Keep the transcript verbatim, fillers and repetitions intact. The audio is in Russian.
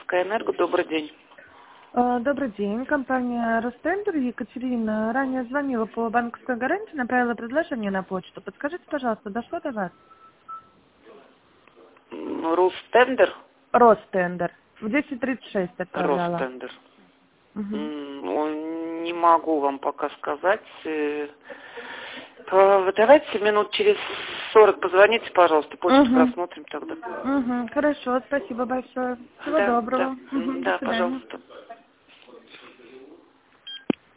Энерго. Добрый день. Добрый день. Компания Ростендер. Екатерина ранее звонила по банковской гарантии, направила предложение на почту. Подскажите, пожалуйста, дошло до вас? Ростендер? Ростендер. В десять тридцать шесть отправляла. Ростендер. Угу. Не могу вам пока сказать. Давайте минут через сорок позвоните, пожалуйста, почту угу. просмотрим тогда. Угу. Хорошо, спасибо большое. Всего да, доброго. Да, Угу. да До свидания. пожалуйста.